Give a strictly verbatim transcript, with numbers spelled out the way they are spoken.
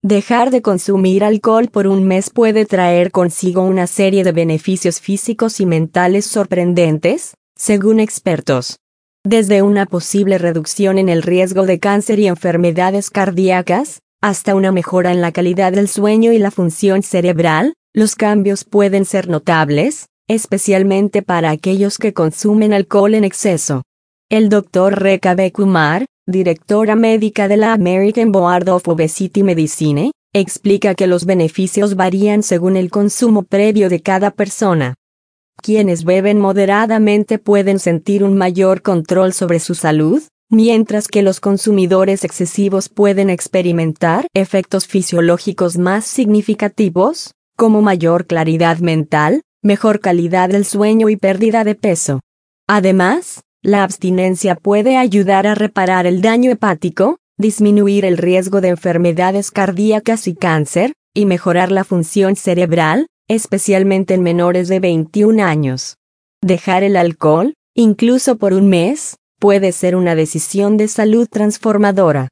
Dejar de consumir alcohol por un mes puede traer consigo una serie de beneficios físicos y mentales sorprendentes, según expertos. Desde una posible reducción en el riesgo de cáncer y enfermedades cardíacas, hasta una mejora en la calidad del sueño y la función cerebral, los cambios pueden ser notables, especialmente para aquellos que consumen alcohol en exceso. El doctor Rekha B. Kumar, directora médica de la American Board of Obesity Medicine, explica que los beneficios varían según el consumo previo de cada persona. Quienes beben moderadamente pueden sentir un mayor control sobre su salud, mientras que los consumidores excesivos pueden experimentar efectos fisiológicos más significativos, como mayor claridad mental, mejor calidad del sueño y pérdida de peso. Además, la abstinencia puede ayudar a reparar el daño hepático, disminuir el riesgo de enfermedades cardíacas y cáncer, y mejorar la función cerebral, especialmente en menores de veintiún años. Dejar el alcohol, incluso por un mes, puede ser una decisión de salud transformadora.